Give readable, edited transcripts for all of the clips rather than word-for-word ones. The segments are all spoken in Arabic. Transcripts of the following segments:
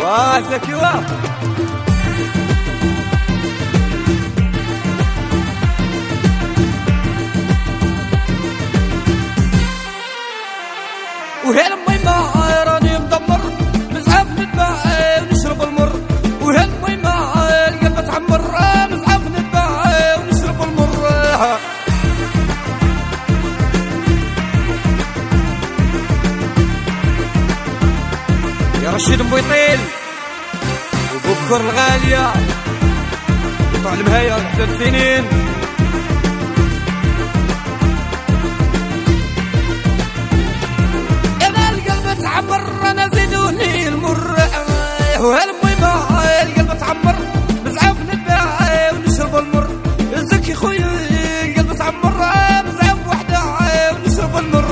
واه زكي واه وهي الميمة راني مدمر مزعف نتباع ونشرب المر وهي الميمة القلب تعمر مزعف نتباع ونشرب المر يا رشيد مبيطيل وبكر الغالية يطلع المهاية لحد السنين تعمر انا زيدوني المر وهالميمة القلب تعمر مزعف نتباع ونشرب المر زكي خويا القلب تعمر مزعف وحده ونشرب المر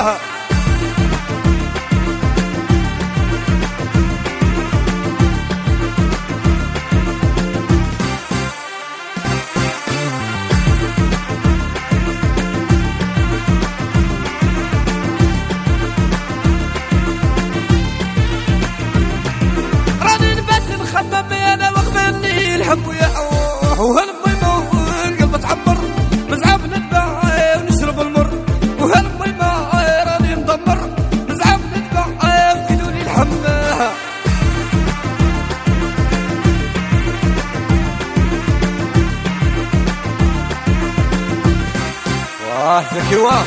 وهالميمة القلب تعمر مزعف نتباع ونشرب المر وهالميمة راني مدمر مزعف نتباع وزيدوني الحمى واه زكي واه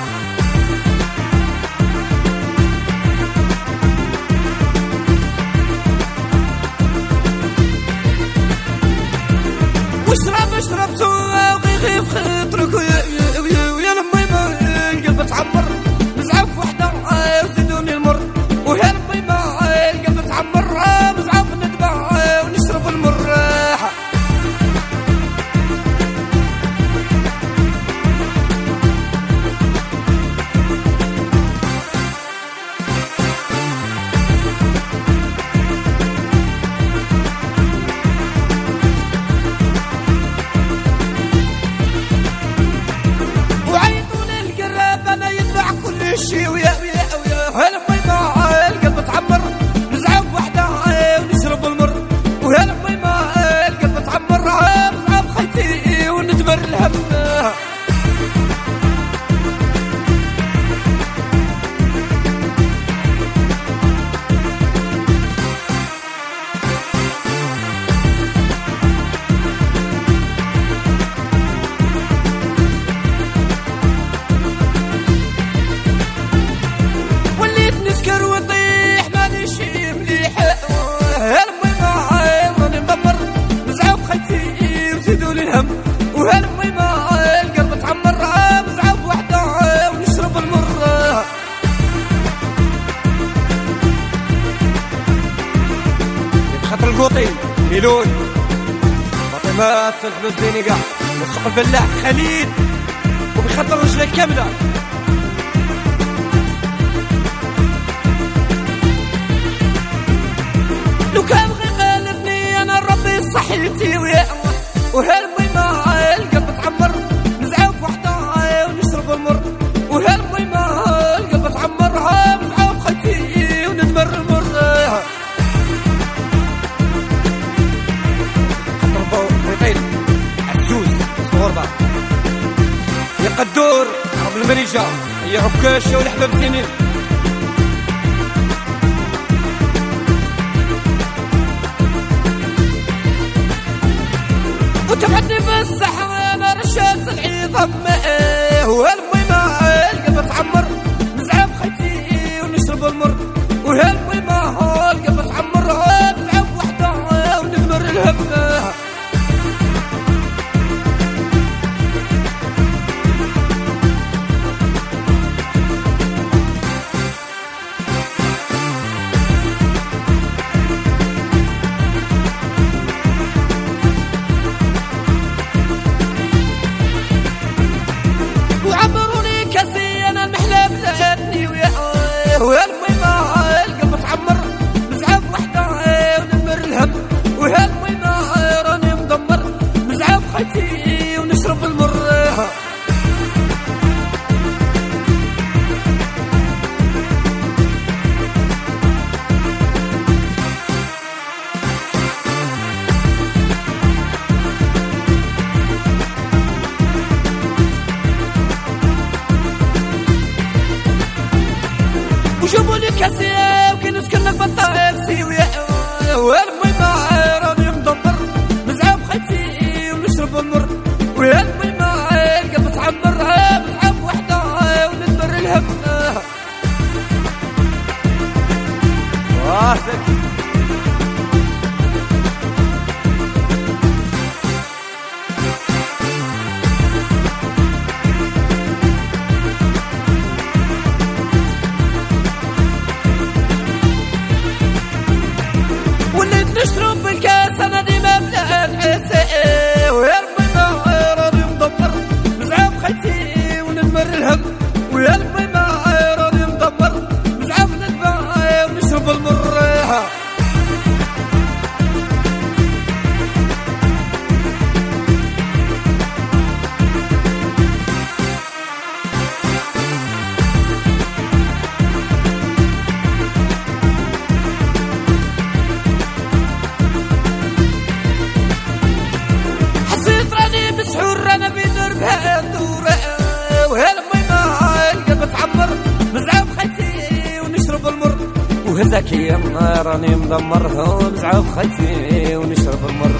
اشرب سوا وغيغي في خاطرك ويا الميمة القلب تعمر مزعف وحده وزيدوني المر ويا الميمة القلب تعمر مزعف نتباع ونشرب المر شي ويا هالميمة القلب تعمر مزعف وحده ونشرب المر وهالميمة القلب تعمر مزعف خيتي وندبر الهم وهالميمة القلب تعمر مزعف وحده ونشرب المر خاطر القوطي ميلون فاطمات سلحب الزينيقة وسوق الفلاح خليل وبخاطر رجلك كاملة لو كان غير خالفني انا ربي صحيتي وهالميمة القلب تعمر مزعف وحده ونشرب المر وهالميمة القلب تعمر مزعف خيتي وندبر المر خطر بيطيل عزوز صغربة يا قدور رب المريجة يا عكاشة والحباب سنين وتبعدني بالسحر انا رشاة العظام وهالميمة القلب تعمر مزعف خيتي ونشرب المر وهالميمة القلب تعمر مزعف وحده وندبر الهم وعمر وجيبوا لي كاسيه وكي نسكنك بالطاكسي والميمة راني مدمر نزعف خيتي ونشرب المر والميمة القلب تعمر بزعف وحده وندبر الهم واسك نشرب بالكاس انا ديما بلا نحسي ويا ربي ما راني مدمر نزعف خيتي وننمر الهم ويا ربي ما راني مدمر نزعف ندبا ونشرب المر مسحور انا في دربها الدورة وهالميمة القلب تعمر نزعف خيتي ونشرب المر وهزاك يا راني مدمر نزعف خيتي ونشرب المر